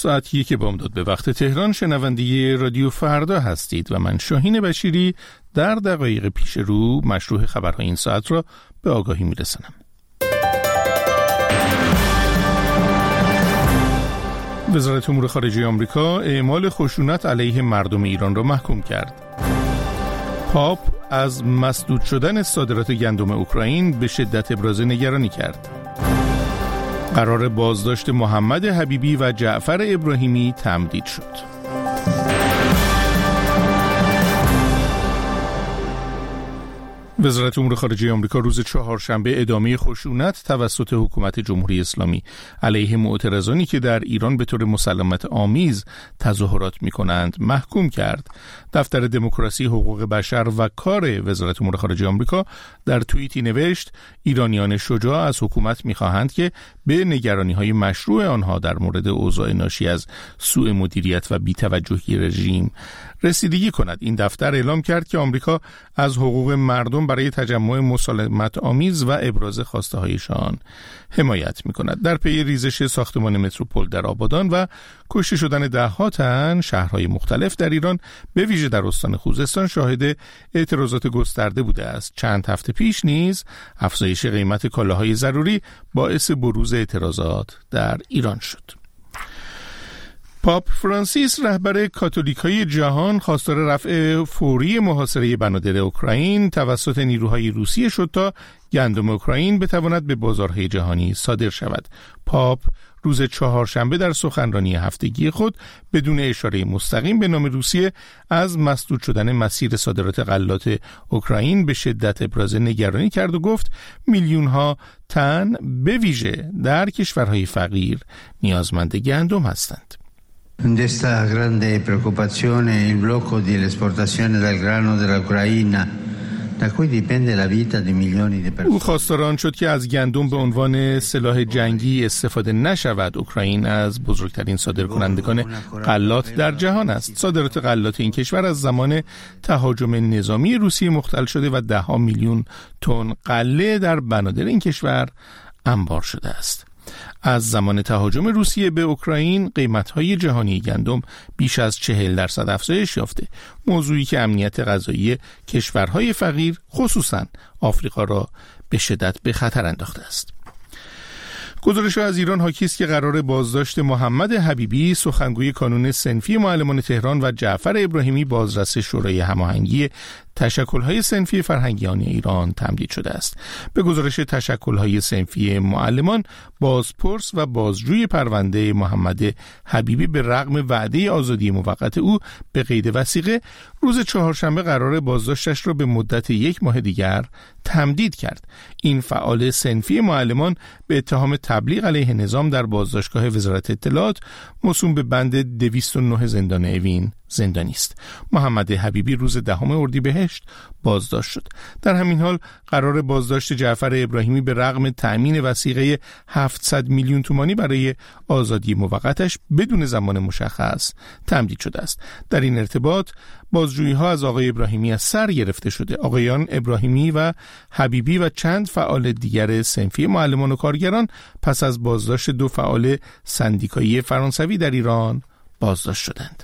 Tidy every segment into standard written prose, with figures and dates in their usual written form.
ساعت 1 بامداد به وقت تهران شنونده رادیو فردا هستید و من شاهین بشیری در دقایق پیش رو مشروع خبرهای این ساعت را به آگاهی میرسانم. وزارت امور خارجه آمریکا اعمال خشونت علیه مردم ایران را محکوم کرد. پاپ از مسدود شدن صادرات گندم اوکراین به شدت ابراز نگرانی کرد. قرار بازداشت محمد حبیبی و جعفر ابراهیمی تمدید شد. وزارت امور خارجه آمریکا روز چهارشنبه ادامه خشونت توسط حکومت جمهوری اسلامی علیه معترضانی که در ایران به طور مسالمت آمیز تظاهرات می‌کنند محکوم کرد. دفتر دموکراسی، حقوق بشر و کار وزارت امور خارجه آمریکا در توییتی نوشت ایرانیان شجاع از حکومت می‌خواهند که به نگرانی‌های مشروع آنها در مورد اوضاع ناشی از سوء مدیریت و بی‌توجهی رژیم رسیدگی کند. این دفتر اعلام کرد که آمریکا از حقوق مردم برای تجمع مسالمت آمیز و ابراز خواسته هایشان حمایت می‌کند. در پی ریزش ساختمان متروپول در آبادان و کشته شدن ده‌ها تن، شهرهای مختلف در ایران به ویژه در استان خوزستان شاهد اعتراضات گسترده بوده است. چند هفته پیش نیز افزایش قیمت کالاهای ضروری باعث بروز اعتراضات در ایران شد. پاپ فرانسیس رهبر کاتولیک‌های جهان خواستار رفع فوری محاصره بنادر اوکراین توسط نیروهای روسیه شد تا گندم اوکراین بتواند به بازارهای جهانی صادر شود. پاپ روز چهارشنبه در سخنرانی هفتگی خود بدون اشاره مستقیم به نام روسیه از مسدود شدن مسیر صادرات غلات اوکراین به شدت ابراز نگرانی کرد و گفت میلیون‌ها تن به ویژه در کشورهای فقیر نیازمند گندم هستند. Desta grande preoccupazione il blocco dell'esportazione del grano dell'Ucraina da cui dipende la vita di milioni di persone. او خواستار آن شد که از گندم به عنوان سلاح جنگی استفاده نشود. اوکراین از بزرگترین صادرکنندگان غلات در جهان است. صادرات غلات این کشور از زمان تهاجم نظامی روسیه مختل شده و 10 میلیون تن غله در بنادر این کشور انبار شده است. از زمان تهاجم روسیه به اوکراین قیمت‌های جهانی گندم بیش از 40% افزایش یافته، موضوعی که امنیت غذایی کشورهای فقیر خصوصاً آفریقا را به شدت به خطر انداخته است. گزارش از ایران حاکی است که قرار بازداشت محمد حبیبی، سخنگوی کانون صنفی معلمان تهران و جعفر ابراهیمی، بازرس شورای هماهنگی تشکل‌های صنفی فرهنگیان ایران تمدید شده است. به گزارش تشکل‌های صنفی معلمان، بازپرس و بازجوی پرونده محمد حبیبی به رغم وعده آزادی موقت او به قید وثیقه روز چهارشنبه قرار بازداشتش را به مدت 1 ماه دیگر تمدید کرد. این فعال صنفی معلمان به اتهام تبلیغ علیه نظام در بازداشتگاه وزارت اطلاعات موسوم به بند 209 زندان اوین زندانی است. محمد حبیبی روز 10 اردیبهشت بازداشت شد. در همین حال قرار بازداشت جعفر ابراهیمی به رغم تأمین وثیقه 700 میلیون تومانی برای آزادی موقتش بدون زمان مشخص تمدید شده است. در این ارتباط بازجویی‌ها از آقای ابراهیمی از سر گرفته شده. آقایان ابراهیمی و حبیبی و چند فعال دیگر صنفی معلمان و کارگران پس از بازداشت 2 فعال سندیکایی فرانسوی در ایران بازداشت شدند.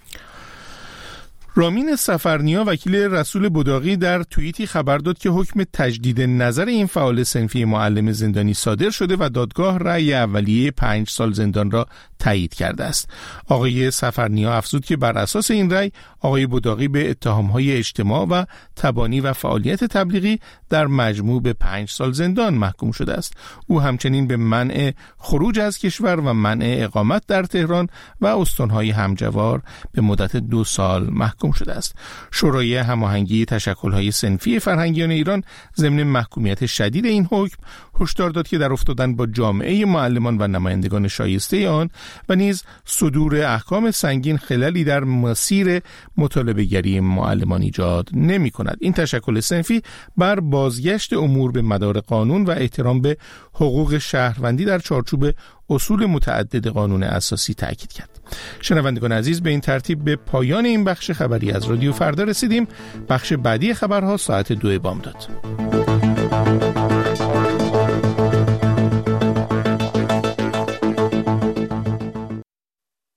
رامین سفرنیا، وکیل رسول بداقی، در توییتی خبر داد که حکم تجدید نظر این فعال صنفی معلم زندانی صادر شده و دادگاه رأی اولیه 5 سال زندان را تایید کرده است. آقای سفرنیا افزود که بر اساس این رأی آقای بداقی به اتهام‌های اجتماع و تبانی و فعالیت تبلیغی در مجموع به 5 سال زندان محکوم شده است. او همچنین به منع خروج از کشور و منع اقامت در تهران و استان‌های همجوار به مدت 2 سال محکوم شده است. شورای هماهنگی تشکل‌های صنفی فرهنگیان ایران ضمن محکومیت شدید این حکم هشدار داد که در افتادن با جامعه معلمان و نمایندگان شایسته آن و نیز صدور احکام سنگین خللی در مسیر مطالبه‌گری معلمان ایجاد نمی‌کند. این تشکل صنفی بر بازگشت امور به مدار قانون و احترام به حقوق شهروندی در چارچوب اصول متعدد قانون اساسی تاکید کرد. شنوندگان عزیز، به این ترتیب به پایان این بخش خبری از رادیو فردا رسیدیم. بخش بعدی خبرها ساعت 2 بامداد.